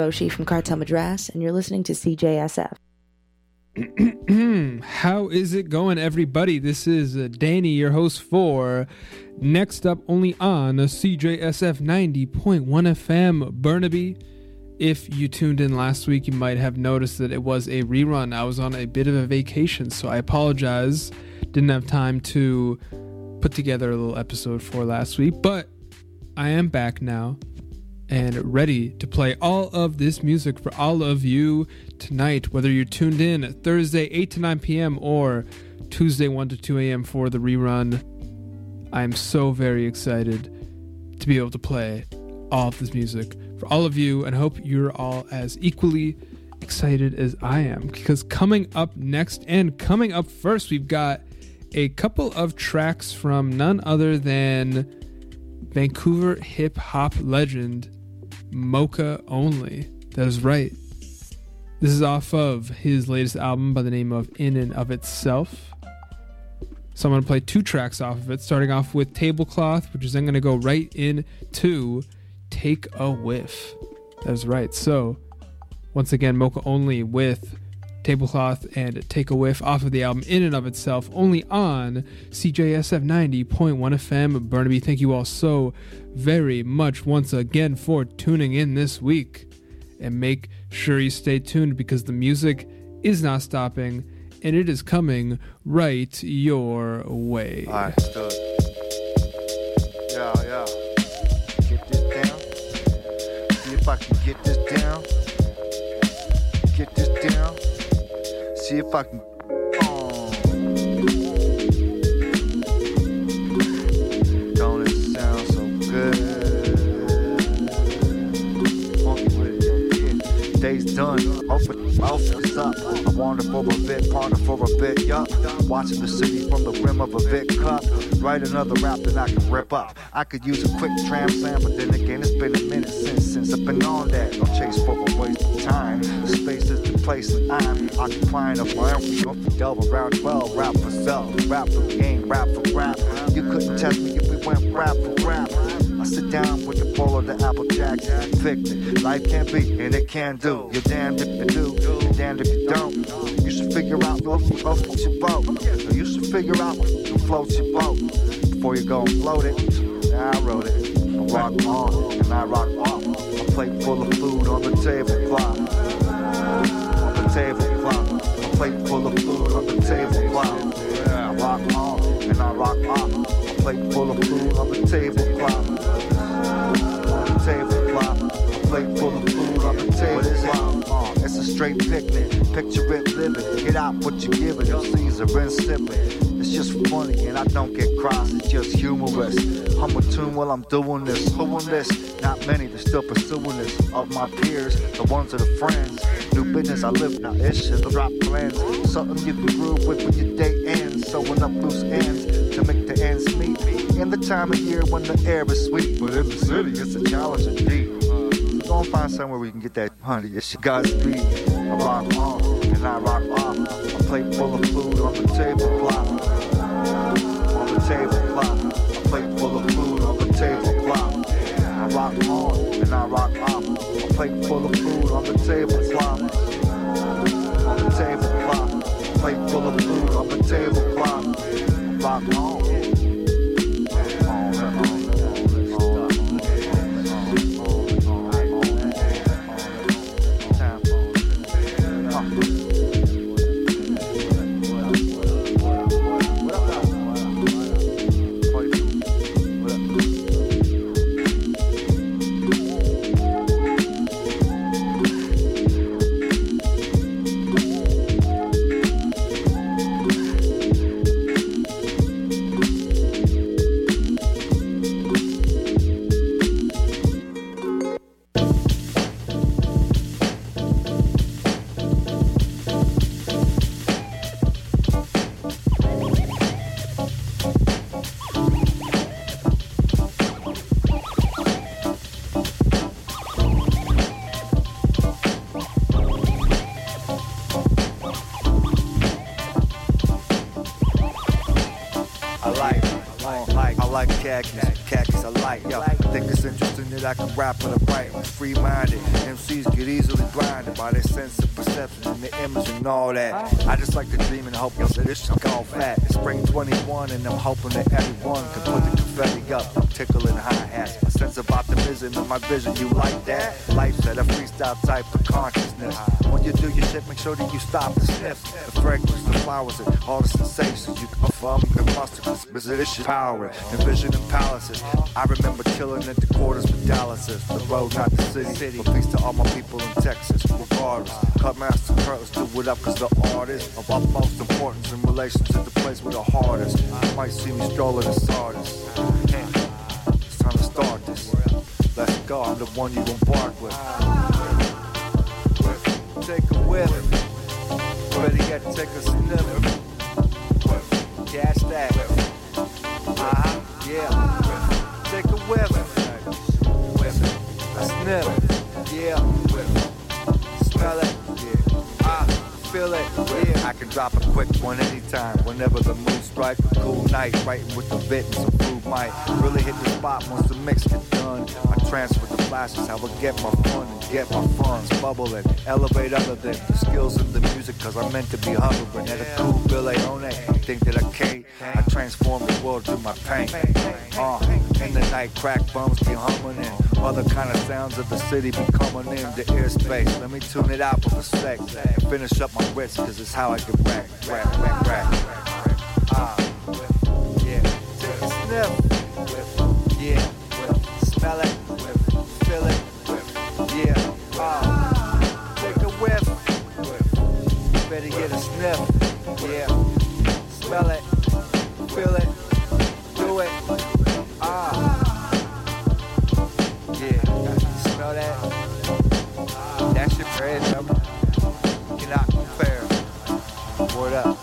Oshi from Cartel Madras, and you're listening to CJSF. How is it going, everybody? This is Danny, your host for Next Up, only on CJSF 90.1 FM Burnaby. If you tuned in last week, you might have noticed that it was a rerun. I was on a bit of a vacation, so I apologize. Didn't have time to put together a little episode for last week, but I am back now and ready to play all of this music for all of you tonight, whether you're tuned in Thursday 8 to 9 p.m. or Tuesday 1 to 2 a.m. for the rerun. I'm so very excited to be able to play all of this music for all of you, and hope you're all as equally excited as I am, because coming up next and coming up first, we've got a couple of tracks from none other than Vancouver hip-hop legend Mocha Only. That is right. This is off of his latest album by the name of In and of Itself. So I'm going to play two tracks off of it, starting off with Tablecloth, which is then going to go right into Take a Whiff. That is right. So once again, Mocha Only with Tablecloth and Take a Whiff off of the album In and of Itself, only on CJSF 90.1 FM Burnaby. Thank you all so very much once again for tuning in this week, and make sure you stay tuned, because the music is not stopping and it is coming right your way. All right, good. Yeah. Get this down. See if I can get this down. Get this down. See if I can. Don't it sound so good? Funky with it. Yeah. Day's done. Open this up. I wander for a bit, ponder for a bit, yup. Watching the city from the rim of a big cup. Write another rap that I can rip up. I could use a quick tram slam, but then again, it's been a minute since I've been on that. No chase for a waste of time. Space is the place that I'm occupying a farm. We go for double round 12. Rap for self, rap for game, rap for rap. You couldn't test me if we went rap for rap. I sit down with the bowl of the Apple Jacks. Picked it. Life can be and it can do. You're damned if you do, you're damned if you don't. You should figure out what floats your boat. You should figure out what floats your boat before you go and float it. I wrote it. I rock on and I rock off. A plate full of food on the tablecloth. On the tablecloth. A plate full of food on the tablecloth. I rock on and I rock off. A plate full of food on the tablecloth. On the tablecloth. A plate full of food on the tablecloth. It's a straight picnic. Picture it living. Get out what you give it. Caesar insipid. It's just funny and I don't get cross. It's just humorous. Hum a tune while I'm doing this. Who on this? Not many. They're still pursuing this. Of my peers, the ones that are friends. New business I live now. It's just drop plans. Something you can groove with when your day ends. Sewing up loose ends to make the ends meet. In the time of year when the air is sweet. But in the city, it's a challenge indeed. So go and find somewhere where you can get that honey. It's your Godspeed. I rock on and I rock off. A plate full of food on the tablecloth. On the tablecloth. A plate full of food on the tablecloth. I rock on and I rock off. A plate full of food on the tablecloth. On the tablecloth. A plate full of food on the tablecloth. Rock on. like khakis I like, yo. I think it's interesting that I can rap when I'm right. I'm free-minded. MCs get easily blinded by their sense of perception and the image and all that. I just like to dream and hope, yo, so this shit all fat. It's spring 21 and I'm hoping that everyone can put the confetti up. I'm tickling hi-hats. My sense of optimism and my vision, you like that? Life's at a freestyle type of consciousness. When you do your shit, make sure that you stop the sniffs. The fragrance, the flowers, and all the sensations you can from the mustard. Visit this shit power, envisioning palaces. I remember chilling at the quarters with Dallas's. The road, not the city. But peace to all my people in Texas, regardless. Cut master curtains, do it up, cause the artist of utmost importance in relation to the place where the hardest. You might see me strolling in Sardis. It's time to start this. Let's go, I'm the one you embark with. Take a whiff. Ready, got to take a sniff. Gas that. Yeah. Take a whiff. A sniff. Yeah. Smell it. Yeah. Feel it. Yeah. I can drop a quick one anytime. Whenever the mood strikes. Cool night. Writing with the bit and some food might really hit the spot once the mix gets done. I transfer the flashes. How I get my fun and get my funds bubbling. Elevate other than the skills of the music. Cause I'm meant to be hovering at a cool Bill Leone. Think that I can't. I transform the world through my pain. In the night, crack bums be humming and other kind of sounds of the city be coming in the airspace. Let me tune it out for a sec and finish up my wits, cause it's how I get rap. Yeah, take a sniff. Yeah, smell it, feel it. Yeah, take a whiff. Better get a sniff. Yeah, smell it, feel it, do it. Yeah, smell that. That shit red, number. Cannot compare. Word up.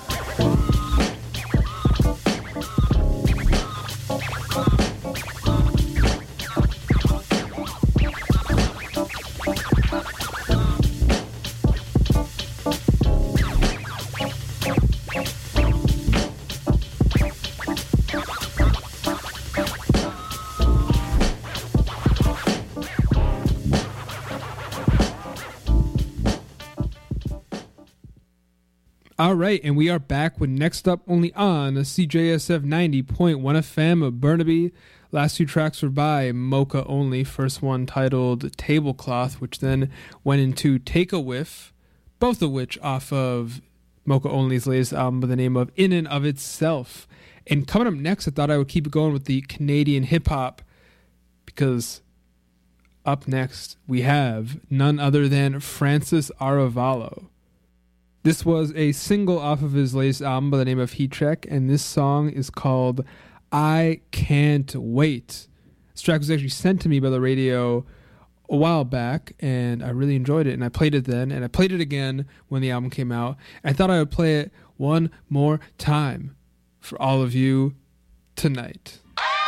All right, and we are back with Next Up only on CJSF 90.1 FM of Burnaby. Last two tracks were by Mocha Only. First one titled Tablecloth, which then went into Take a Whiff, both of which off of Mocha Only's latest album by the name of In and of Itself. And coming up next, I thought I would keep it going with the Canadian hip-hop, because up next we have none other than Francis Arevalo. This was a single off of his latest album by the name of Heat Check, and this song is called I Can't Wait. This track was actually sent to me by the radio a while back, and I really enjoyed it, and I played it then, and I played it again when the album came out. I thought I would play it one more time for all of you tonight.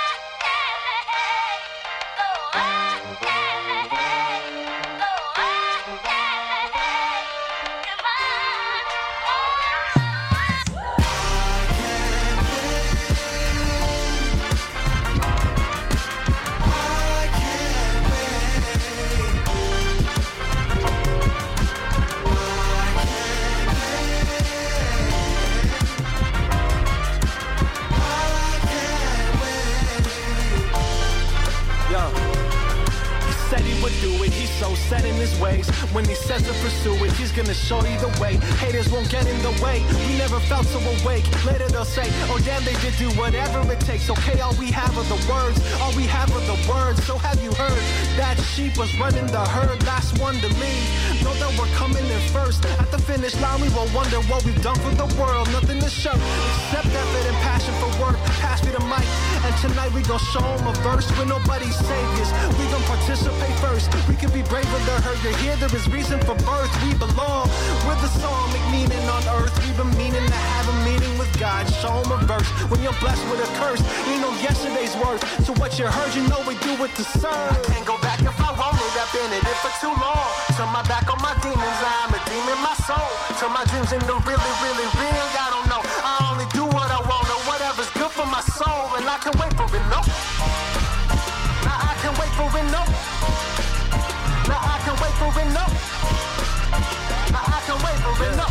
Set in his ways. When he says to pursue it, he's gonna show you the way. Haters won't get in the way. We never felt so awake. Later they'll say, oh damn, they did do whatever it takes. Okay, all we have are the words. All we have are the words. So have you heard? That sheep was running the herd, last one to leave. Know that we're coming in first. At the finish line, we will wonder what we've done for the world. Nothing to show except effort and passion for work. Pass me the mic, and tonight we gon' show them a verse with nobody's saviors. We gon' participate first. We can be brave with the hurt. You're here, there is reason for birth. We belong with the song, make meaning on earth. We've been meaning to have a meeting with God. Show them a verse. When you're blessed with a curse, you know yesterday's worth. So what you heard, you know we do it to serve. I can't go back if I want it. I've been in it for too long. Turn my back on my demons, I'm a demon, my soul. Turn my dreams into really, really real. I don't know. I only do what I want, or whatever's good for my soul, and I can wait for it. No. Now I can wait for it, no. Now I can wait for it, no. Now I can wait for it, no.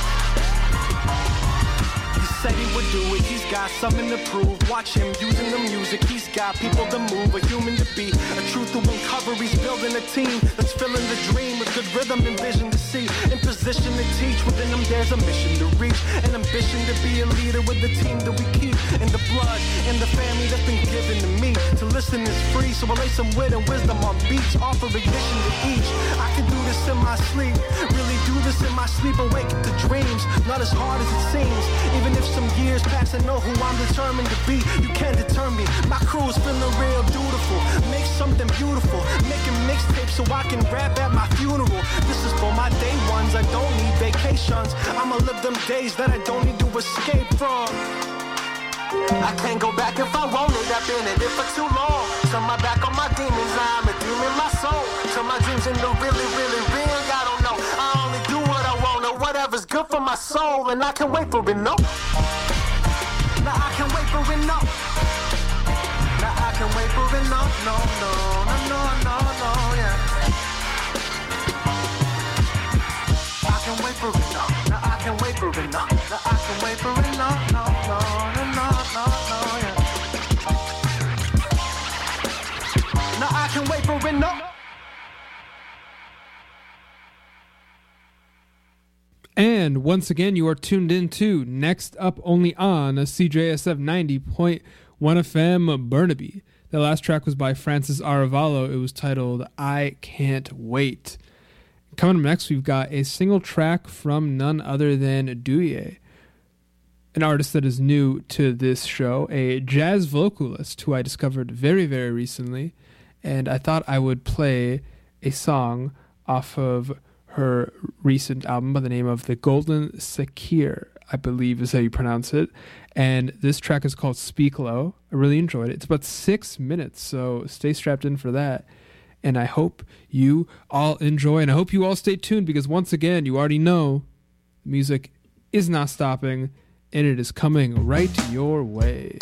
He said he would do it, he's got something to prove. Watch him using the music, he's got people to move, a human to be, a truth to uncover. He's building a team that's filling the dream with good rhythm and vision to see. In position to teach, within them there's a mission to reach, an ambition to be a leader with the team that we keep. In the blood, in the family that's been given to me. To listen is free, so I'll lay some wit and wisdom on beats, offer ignition to each. I can do this in my sleep, really do this in my sleep, awake to dreams, not as hard as it seems. Even if some years pass, I know who I'm determined to be. You can't deter me, my crew's feeling real dutiful. Make something beautiful, making mixtapes so I can rap at my funeral. This is for my day ones, I don't need vacations. I'ma live them days that I don't need to escape from. I can't go back if I want it, I've been in it for too long. Turn my back on my demons, I'm redeeming my soul. Turn my dreams into really, really real, I don't know. I only do what I want, or whatever's good for my soul. And I can wait for it, no. Now I can wait for it, no. Now I can wait for it, no, no, no, no, no, no, yeah. I can wait for it, no. Now I can wait for it, no. Now I can wait for it, no, no, no, no, no, no, yeah. Now I can wait for it, no. And once again, you are tuned into Next Up only on CJSF 90.1 FM Burnaby. The last track was by Francis Aravallo. It was titled I Can't Wait. Coming up next, we've got a single track from none other than Douye, an artist that is new to this show, a jazz vocalist who I discovered very, very recently. And I thought I would play a song off of her recent album by the name of The Golden Sakir, I believe is how you pronounce it. And this track is called Speak Low. I really enjoyed it. It's about 6 minutes, so stay strapped in for that. And I hope you all enjoy, and I hope you all stay tuned, because once again, you already know the music is not stopping, and it is coming right your way.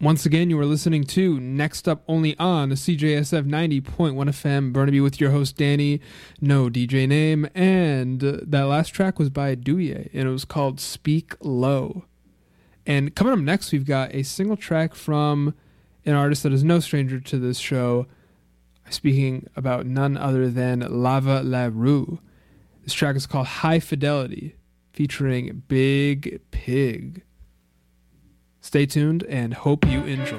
Once again, you are listening to Next Up Only on CJSF 90.1 FM Burnaby with your host Danny, no DJ name, and that last track was by Douye, and it was called Speak Low. And coming up next, we've got a single track from an artist that is no stranger to this show. I'm speaking about none other than Lava La Rue. This track is called High Fidelity, featuring Big Pig. Stay tuned and hope you enjoy.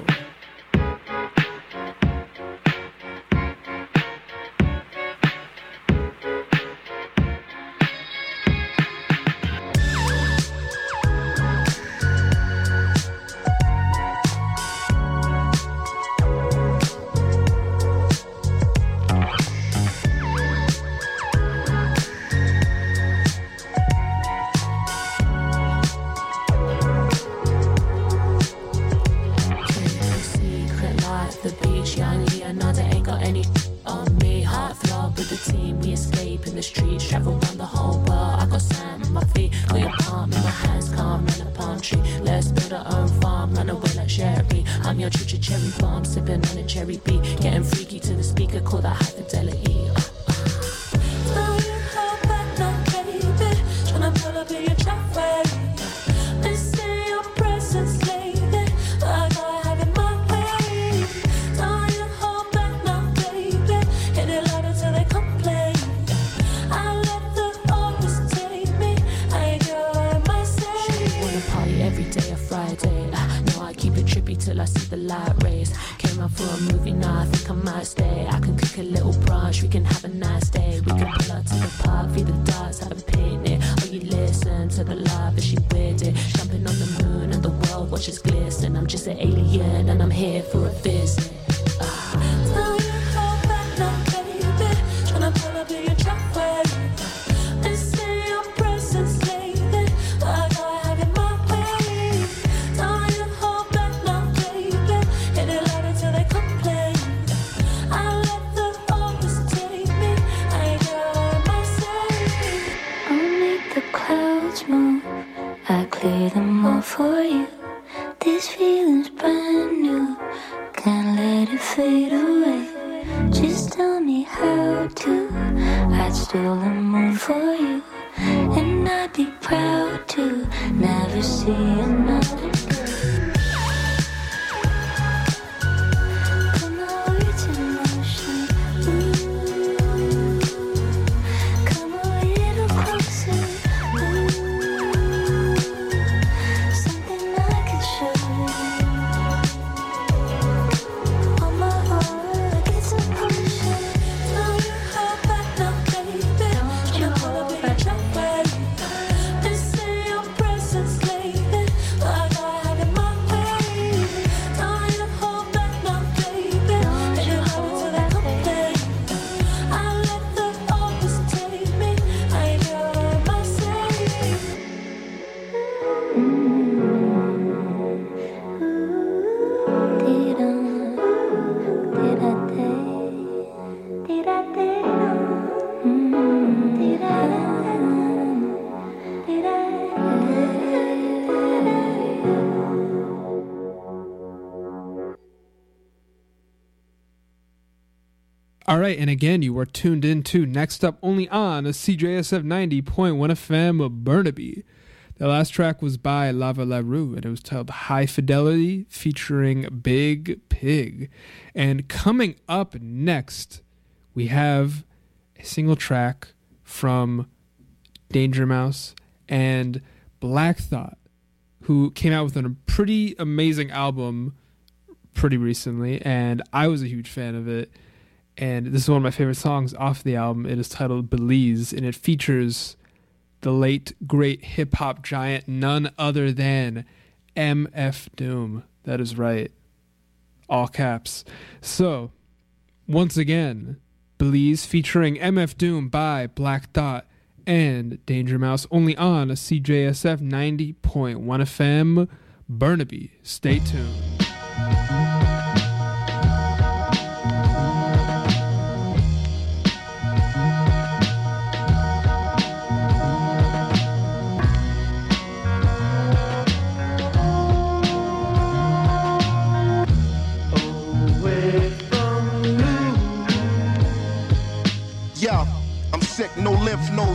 All right, and again, you are tuned into Next Up Only on CJSF 90.1 FM Burnaby. The last track was by Lava La Rue, and it was titled High Fidelity, featuring Big Pig. And coming up next, we have a single track from Danger Mouse and Black Thought, who came out with a pretty amazing album pretty recently, and I was a huge fan of it. And this is one of my favorite songs off the album. It is titled Belize, and it features the late, great hip-hop giant, none other than MF Doom. That is right. All caps. So, once again, Belize featuring MF Doom by Black Thought and Danger Mouse, only on CJSF 90.1 FM Burnaby. Stay tuned.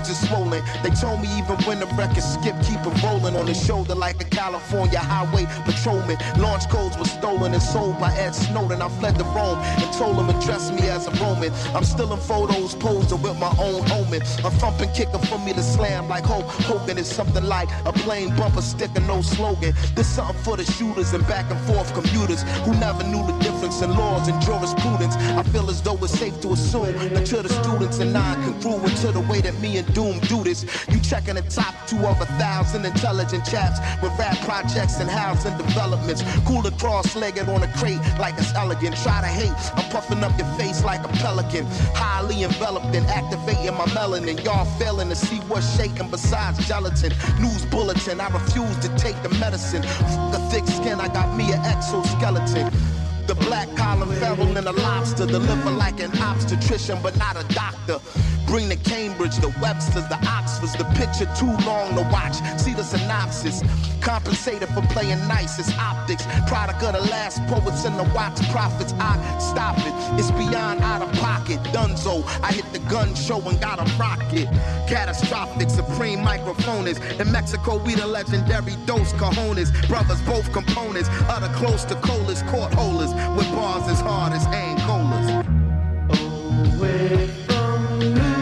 roads is swollen. They told me even when the record skip, keep it rolling on his shoulder like a California highway patrolman. Launch codes were stolen and sold by Ed Snowden. I fled to Rome and told him address me as a Roman. I'm still in photos posing with my own omen. A thumping kicker for me to slam like Hulk Hogan is something like a plain bumper sticker, no slogan. This something for the shooters and back and forth commuters who never knew the difference in laws and jurisprudence. I feel as though it's safe to assume that to the students and non-congruent to the way that me and Doom do this. You checking the top 2 of 1,000 intelligent chaps with rap projects and housing developments. Cooler cross-legged on a crate like it's elegant. Try to hate, I'm puffing up your face like a pelican. Highly enveloped and activating my melanin. Y'all failing to see what's shaking besides gelatin. News bulletin, I refuse to take the medicine. The thick skin, I got me an exoskeleton. The black collar feral and a lobster. Deliver like an obstetrician but not a doctor. Bring the Cambridge, the Websters, the Oxfords. The picture too long to watch. See the synopsis. Compensated for playing nice. It's optics. Product of the last poets and the wax prophets. I stop it. It's beyond out of pocket. Dunzo. I hit the gun show and got a rocket. Catastrophic, supreme microphonist. In Mexico, we the legendary Dos Cajones. Brothers, both components. Utter close to colas, court holders. With bars as hard as Angolas. Away from you.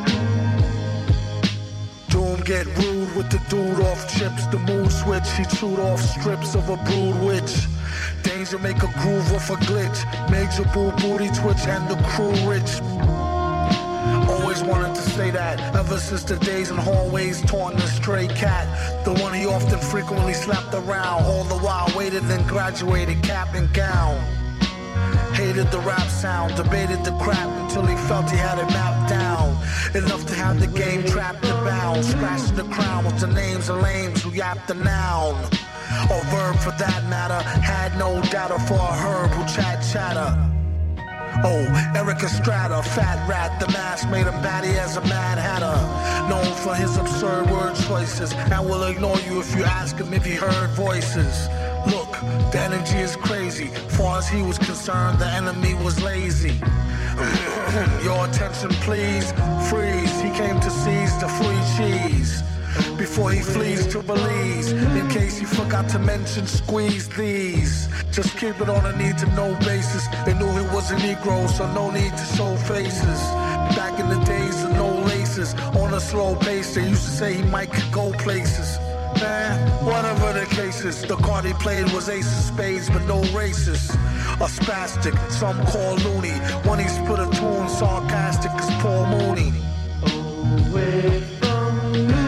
Doom get rude with the dude off chips. The mood switch, he chewed off strips of a brood witch. Danger make a groove off a glitch. Major boo booty twitch and the crew rich. Always wanted to say that ever since the days in hallways taunting a stray cat. The one he often frequently slapped around. All the while waited and graduated cap and gown. Hated the rap sound, debated the crap until he felt he had it mapped down. Enough to have the game trapped and bound. Scratching the crown with the names of lames who yapped the noun. Or verb for that matter. Had no data for a herb who chatter. Oh, Eric Estrada, fat rat, the mask made him batty as a Mad Hatter. Known for his absurd word choices, and will ignore you if you ask him if he heard voices. Look, the energy is crazy. Far as he was concerned, the enemy was lazy. Your attention please, freeze. He came to seize the free cheese. Before he flees to Belize, in case he forgot to mention, squeeze these. Just keep it on a need-to-know basis. They knew he was a Negro, so no need to show faces. Back in the days of no laces, on a slow pace, they used to say he might could go places. Man, whatever the cases, the card he played was ace of spades, but no races. A spastic, some call loony. When he split a tune, sarcastic as Paul Mooney. Away from you.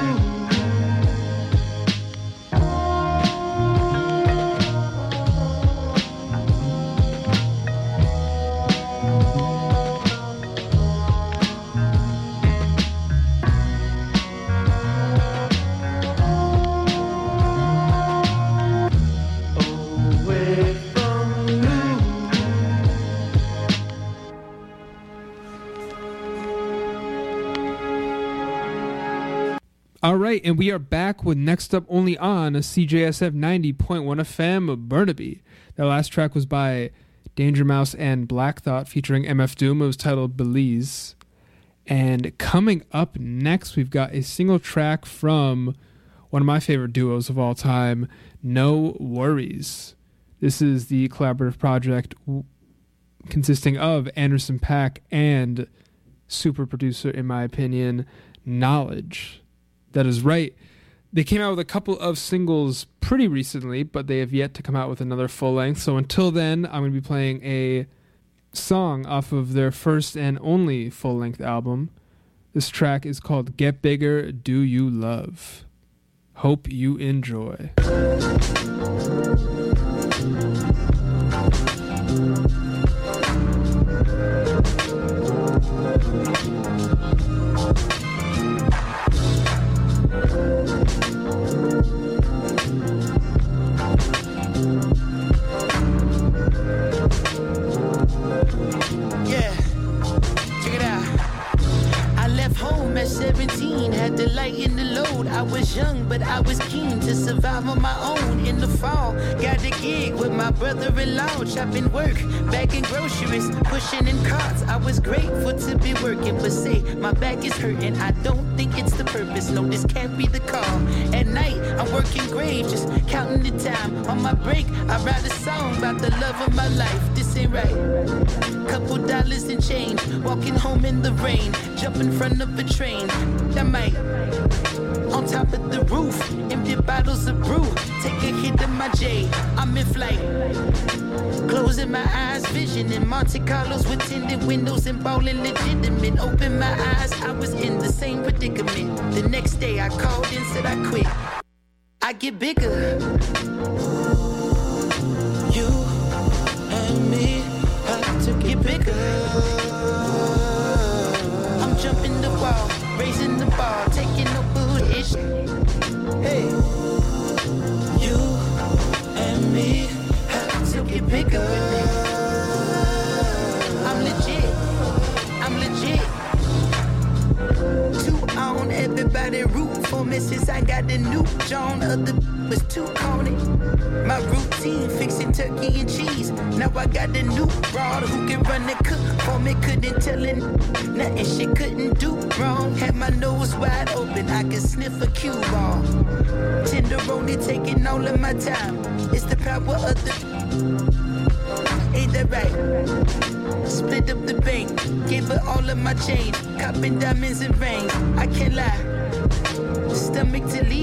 All right, and we are back with Next Up Only on CJSF 90.1 FM Burnaby. That last track was by Danger Mouse and Black Thought featuring MF Doom. It was titled Belize. And coming up next, we've got a single track from one of my favorite duos of all time, No Worries. This is the collaborative project consisting of Anderson .Paak and super producer, in my opinion, Knowledge. That is right. They came out with a couple of singles pretty recently, but they have yet to come out with another full length. So until then, I'm going to be playing a song off of their first and only full length album. This track is called Get Bigger, Do You Love. Hope you enjoy. At 17, had the light in the load. I was young, but I was keen to survive on my own. In the fall, got a gig with my brother-in-law, chopping work, bagging groceries, pushing in carts. I was grateful to be working, but say my back is hurting. I don't think it's the purpose. No, this can't be the call. At night, I'm working grave, just counting the time. On my break, I write a song about the love of my life. This ain't right. Couple dollars and change, walking home in the rain, jump in front of a train. I might on top of the roof, empty bottles of brew, take a hit of my J. I'm in flight, closing my eyes, vision in Monte Carlos with tinted windows and ballin' legitimate. Open my eyes, I was in the same predicament. The next day I called and said I quit. I get bigger. You and me have to get bigger. I'm jumping the wall, raising the bar, taking no bullshit. Hey, you and me have to get bigger. I'm legit. I'm legit. Two on, everybody root for me since I got the new John. Other was too corny. My routine fixing turkey and cheese. Now I got the new broad who can run the cook for me. Couldn't tell it nothing she couldn't do wrong. Had my nose wide open, I could sniff a cue ball. Tenderoni taking all of my time. It's the power of the. Ain't that right? Split up the bank, gave her all of my change. Copping diamonds and rings, I can't lie. Stomach to leave.